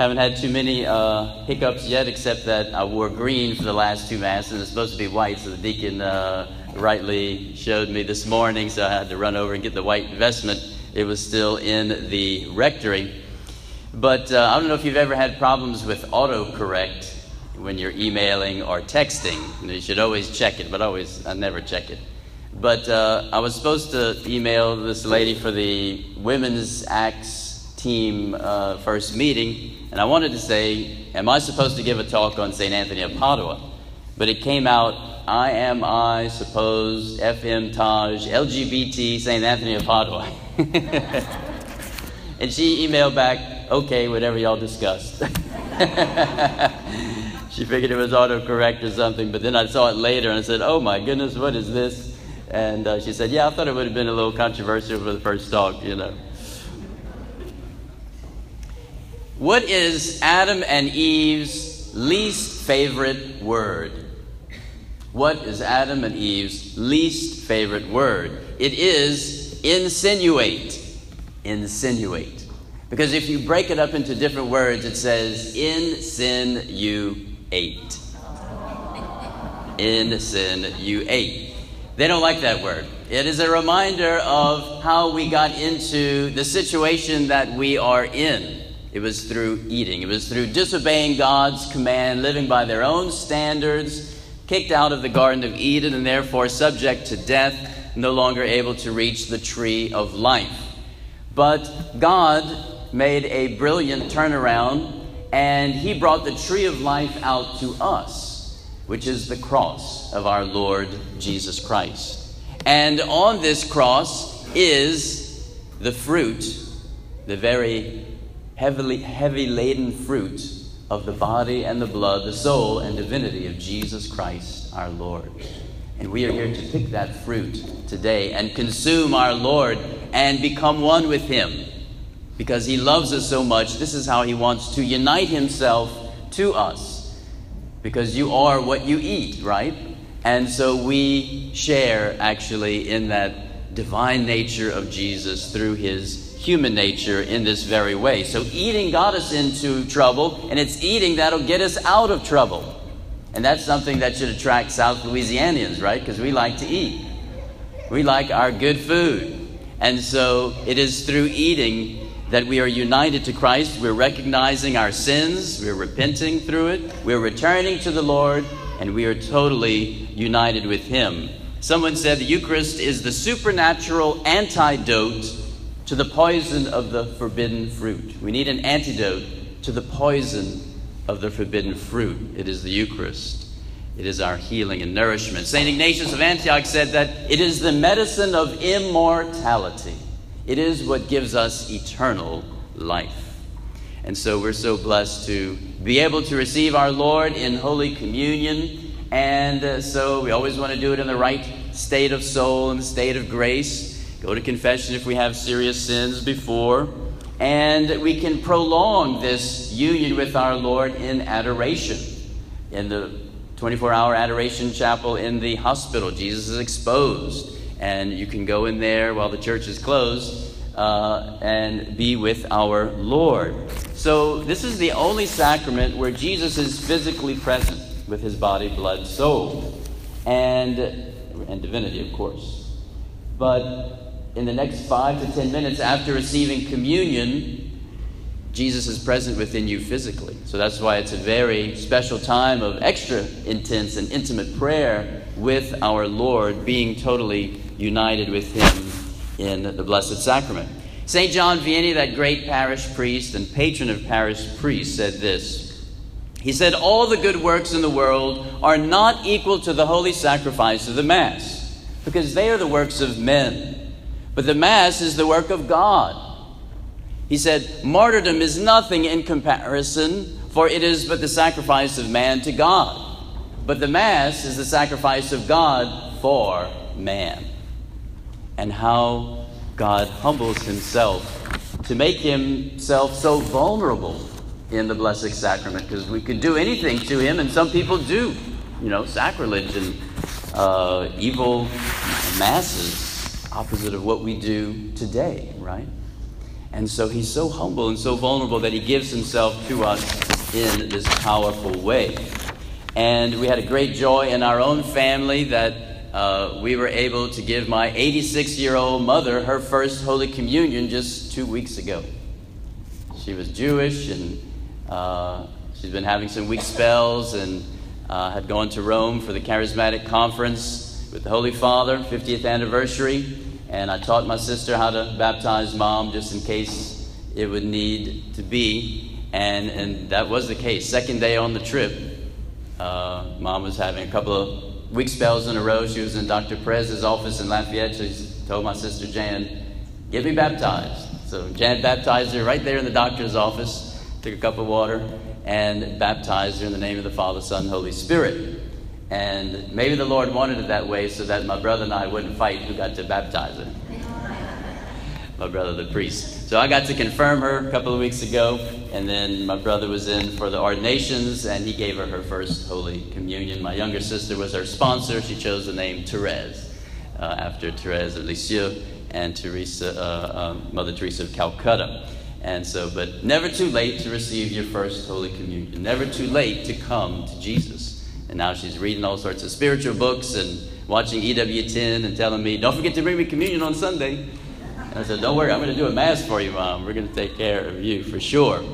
Haven't had too many hiccups yet, except that I wore green for the last two Masses. It's supposed to be white, so the deacon rightly showed me this morning, so I had to run over and get the white vestment. It was still in the rectory. But I don't know if you've ever had problems with autocorrect when you're emailing or texting. You should always check it, but I never check it. But I was supposed to email this lady for the Women's Acts team first meeting, and I wanted to say, am I supposed to give a talk on St. Anthony of Padua? But it came out, I suppose, FM Taj, LGBT, St. Anthony of Padua. And she emailed back, okay, whatever y'all discussed. She figured it was autocorrect or something, but then I saw it later and I said, oh my goodness, what is this? And she said, yeah, I thought it would have been a little controversial for the first talk, you know. What is Adam and Eve's least favorite word? What is Adam and Eve's least favorite word? It is insinuate. Insinuate. Because if you break it up into different words, it says insinuate. Insinuate. They don't like that word. It is a reminder of how we got into the situation that we are in. It was through eating. It was through disobeying God's command, living by their own standards, kicked out of the Garden of Eden, and therefore subject to death, no longer able to reach the tree of life. But God made a brilliant turnaround, and he brought the tree of life out to us, which is the cross of our Lord Jesus Christ. And on this cross is the fruit, the very heavy laden fruit of the body and the blood, the soul and divinity of Jesus Christ our Lord. And we are here to pick that fruit today and consume our Lord and become one with him. Because he loves us so much, this is how he wants to unite himself to us. Because you are what you eat, right? And so we share actually in that divine nature of Jesus through his human nature in this very way. So eating got us into trouble, and it's eating that'll get us out of trouble. And that's something that should attract South Louisianians, right? Because we like to eat. We like our good food. And so it is through eating that we are united to Christ. We're recognizing our sins. We're repenting through it. We're returning to the Lord, and we are totally united with him. Someone said the Eucharist is the supernatural antidote to the poison of the forbidden fruit. We need an antidote to the poison of the forbidden fruit. It is the Eucharist. It is our healing and nourishment. St. Ignatius of Antioch said that it is the medicine of immortality. It is what gives us eternal life. And so we're so blessed to be able to receive our Lord in Holy Communion. And so we always want to do it in the right state of soul and the state of grace. Go to confession if we have serious sins before. And we can prolong this union with our Lord in adoration. In the 24-hour adoration chapel in the hospital, Jesus is exposed. And you can go in there while the church is closed and be with our Lord. So this is the only sacrament where Jesus is physically present with his body, blood, soul, and divinity, of course. But in the next 5 to 10 minutes after receiving communion, Jesus is present within you physically. So that's why it's a very special time of extra intense and intimate prayer with our Lord, being totally united with him in the Blessed Sacrament. St. John Vianney, that great parish priest and patron of parish priests, said this. He said, all the good works in the world are not equal to the holy sacrifice of the Mass, because they are the works of men. But the Mass is the work of God. He said, martyrdom is nothing in comparison, for it is but the sacrifice of man to God. But the Mass is the sacrifice of God for man. And how God humbles himself to make himself so vulnerable in the Blessed Sacrament, because we could do anything to him, and some people do, sacrilege and evil masses, opposite of what we do today, right? And so he's so humble and so vulnerable that he gives himself to us in this powerful way. And we had a great joy in our own family that we were able to give my 86-year-old mother her first Holy Communion just 2 weeks ago. She was Jewish, and she's been having some weak spells, and had gone to Rome for the Charismatic Conference with the Holy Father, 50th anniversary. And I taught my sister how to baptize Mom just in case it would need to be. And that was the case. Second day on the trip, Mom was having a couple of weak spells in a row. She was in Dr. Perez's office in Lafayette. She told my sister Jan, "Get me baptized." So Jan baptized her right there in the doctor's office, took a cup of water, and baptized her in the name of the Father, Son, Holy Spirit. And maybe the Lord wanted it that way so that my brother and I wouldn't fight who got to baptize her. My brother, the priest. So I got to confirm her a couple of weeks ago, and then my brother was in for the ordinations, and he gave her her first Holy Communion. My younger sister was her sponsor. She chose the name Therese, after Therese of Lisieux and Mother Teresa of Calcutta. And so, but never too late to receive your first Holy Communion. Never too late to come to Jesus. And now she's reading all sorts of spiritual books and watching EWTN and telling me, "Don't forget to bring me communion on Sunday." And I said, "Don't worry, I'm going to do a mass for you, Mom. We're going to take care of you for sure."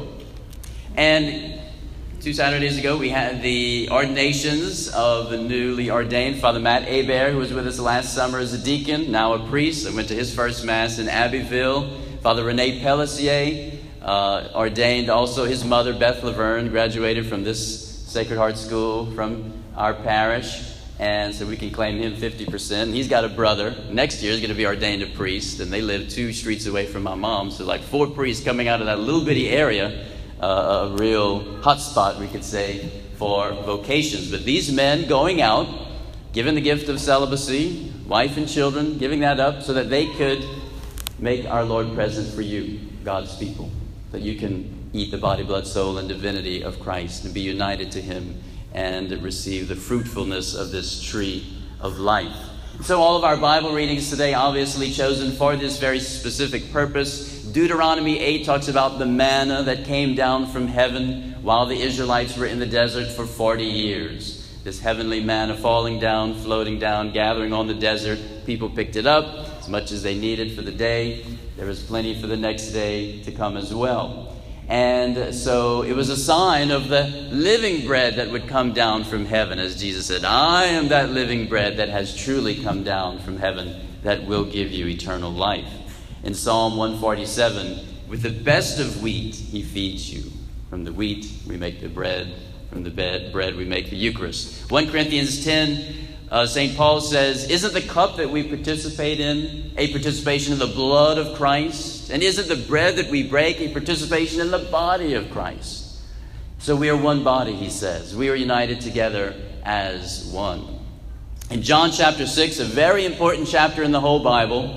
And 2 Saturdays ago, we had the ordinations of the newly ordained Father Matt Hebert, who was with us last summer as a deacon, now a priest. I went to his first mass in Abbeville. Father Rene Pellissier ordained also. His mother, Beth Laverne, graduated from this Sacred Heart School from our parish, and so we can claim him 50%. He's got a brother. Next year is going to be ordained a priest, and they live 2 streets away from my mom. So like 4 priests coming out of that little bitty area, a real hot spot, we could say, for vocations. But these men going out, given the gift of celibacy, wife and children, giving that up so that they could make our Lord present for you, God's people, that you can eat the body, blood, soul, and divinity of Christ and be united to him and receive the fruitfulness of this tree of life. So all of our Bible readings today obviously chosen for this very specific purpose. Deuteronomy 8 talks about the manna that came down from heaven while the Israelites were in the desert for 40 years. This heavenly manna falling down, floating down, gathering on the desert. People picked it up as much as they needed for the day. There was plenty for the next day to come as well. And so it was a sign of the living bread that would come down from heaven. As Jesus said, "I am that living bread that has truly come down from heaven that will give you eternal life." In Psalm 147, with the best of wheat he feeds you. From the wheat we make the bread. From the bread we make the Eucharist. 1 Corinthians 10, St. Paul says, "Isn't the cup that we participate in a participation in the blood of Christ? And isn't the bread that we break a participation in the body of Christ?" So we are one body, he says. We are united together as one. In John chapter 6, a very important chapter in the whole Bible,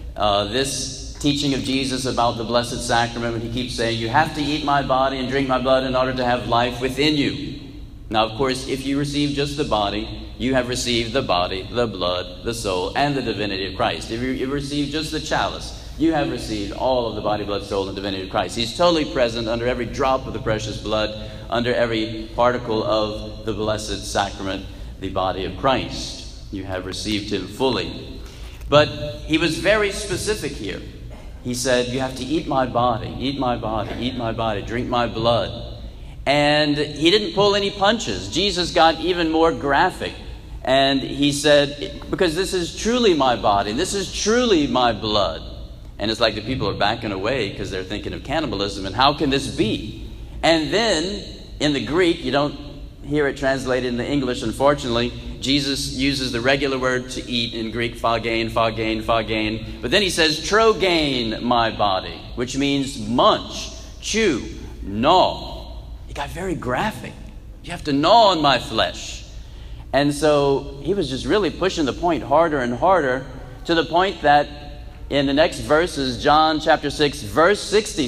this teaching of Jesus about the Blessed Sacrament, when he keeps saying, "You have to eat my body and drink my blood in order to have life within you." Now, of course, if you receive just the body, you have received the body, the blood, the soul, and the divinity of Christ. If you receive just the chalice, you have received all of the body, blood, soul, and divinity of Christ. He's totally present under every drop of the precious blood, under every particle of the Blessed Sacrament, the body of Christ. You have received him fully. But he was very specific here. He said, "You have to eat my body, eat my body, eat my body, drink my blood." And he didn't pull any punches. Jesus got even more graphic. And he said, "Because this is truly my body, this is truly my blood." And it's like the people are backing away because they're thinking of cannibalism. And how can this be? And then in the Greek, you don't hear it translated into English, unfortunately. Jesus uses the regular word to eat in Greek, phagein, phagein, phagein. But then he says, "Trogein my body," which means munch, chew, gnaw. It got very graphic. You have to gnaw on my flesh. And so he was just really pushing the point harder and harder, to the point that in the next verses, John chapter 6, verse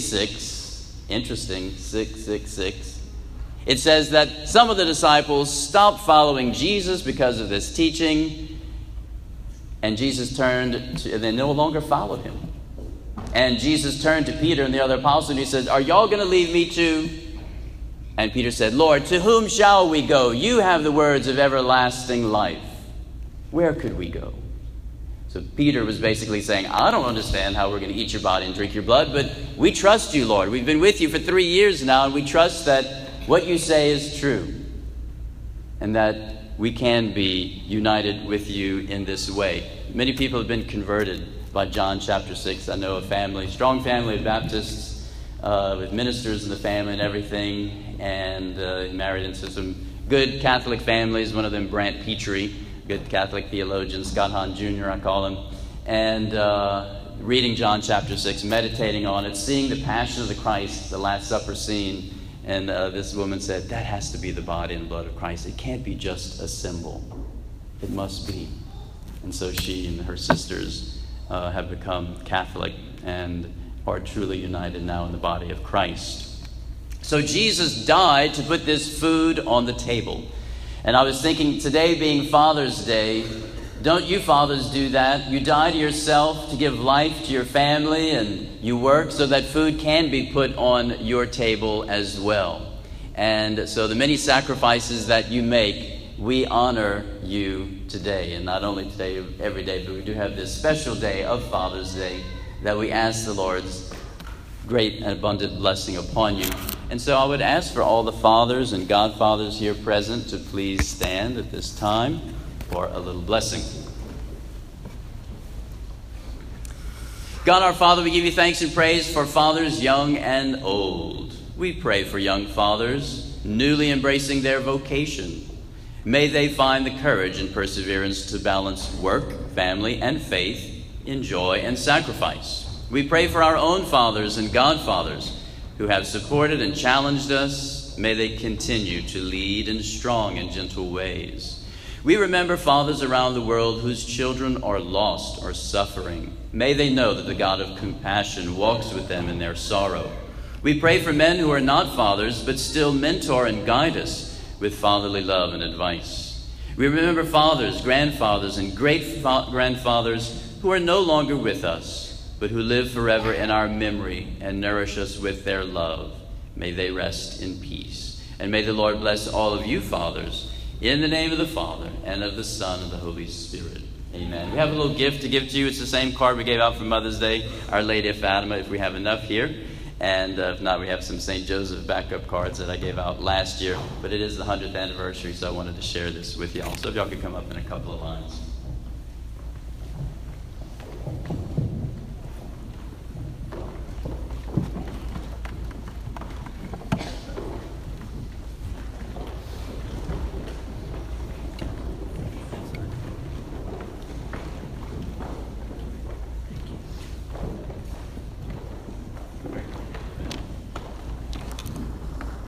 66, interesting, 666, it says that some of the disciples stopped following Jesus because of this teaching, and Jesus turned to, and they no longer followed him. And Jesus turned to Peter and the other apostles and he said, are y'all going to leave me too? And Peter said, Lord, to whom shall we go? You have the words of everlasting life. Where could we go? So Peter was basically saying, I don't understand how we're going to eat your body and drink your blood, but we trust you, Lord. We've been with you for 3 years now, and we trust that what you say is true and that we can be united with you in this way. Many people have been converted by John chapter 6. I know a family, strong family of Baptists with ministers in the family and everything, and married into some good Catholic families, one of them Brant Petrie, good Catholic theologian, Scott Hahn Jr., I call him, and reading John chapter 6, meditating on it, seeing the Passion of the Christ, the Last Supper scene, and this woman said, that has to be the body and blood of Christ. It can't be just a symbol. It must be. And so she and her sisters have become Catholic and are truly united now in the body of Christ. So Jesus died to put this food on the table. And I was thinking, today being Father's Day, don't you fathers do that? You die to yourself to give life to your family, and you work so that food can be put on your table as well. And so the many sacrifices that you make, we honor you today. And not only today, every day, but we do have this special day of Father's Day that we ask the Lord's great and abundant blessing upon you. And so I would ask for all the fathers and godfathers here present to please stand at this time for a little blessing. God our Father, we give you thanks and praise for fathers young and old. We pray for young fathers newly embracing their vocation. May they find the courage and perseverance to balance work, family, and faith in joy and sacrifice. We pray for our own fathers and godfathers who have supported and challenged us. May they continue to lead in strong and gentle ways. We remember fathers around the world whose children are lost or suffering. May they know that the God of compassion walks with them in their sorrow. We pray for men who are not fathers, but still mentor and guide us with fatherly love and advice. We remember fathers, grandfathers, and great-grandfathers who are no longer with us, but who live forever in our memory and nourish us with their love. May they rest in peace. And may the Lord bless all of you fathers, in the name of the Father, and of the Son, and the Holy Spirit. Amen. We have a little gift to give to you. It's the same card we gave out for Mother's Day, Our Lady of Fatima, if we have enough here. And if not, we have some St. Joseph backup cards that I gave out last year. But it is the 100th anniversary, so I wanted to share this with y'all. So if y'all could come up in a couple of lines.